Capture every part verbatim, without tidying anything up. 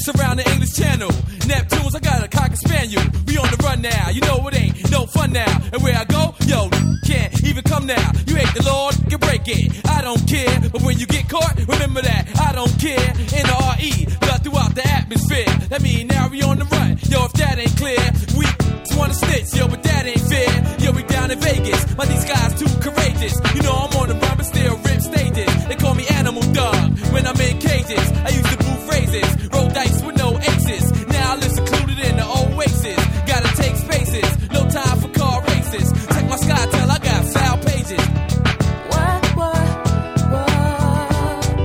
around the English Channel. Neptunes, I got a cocker spaniel. We on the run now, you know it ain't no fun now. And where I go, yo, can't even come now. You hate the Lord, you break it. I don't care, but when you get caught, remember that I don't care. N R E, blood throughout the atmosphere. That mean now we on the run. Yo, if that ain't clear, we just wanna snitch, yo, but that ain't fair. Yo, we down in Vegas, but these guys too courageous. You know I'm on the run, but still rip stages. They call me Animal Dog when I'm in cages. I used to boo phrases, roll dice with no aces. Now I live secluded in the oasis. Gotta take spaces, no time for car races. Check my sky till I got foul pages. What, what, what?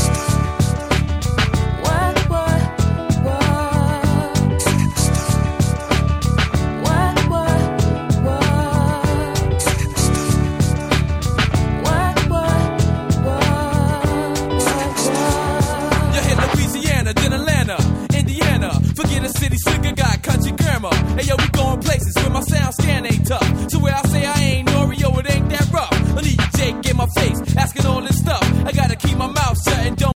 What, what, what? What, what, what? What, what, what? You hit Louisiana, then Atlanta, Indiana. Forget a city slicker, got country grammar. Hey yo, we going places where my sound scan ain't tough. So where I say I ain't Oreo, it ain't that rough. I need Jake in my face, asking all this stuff. I gotta keep my mouth shut and don't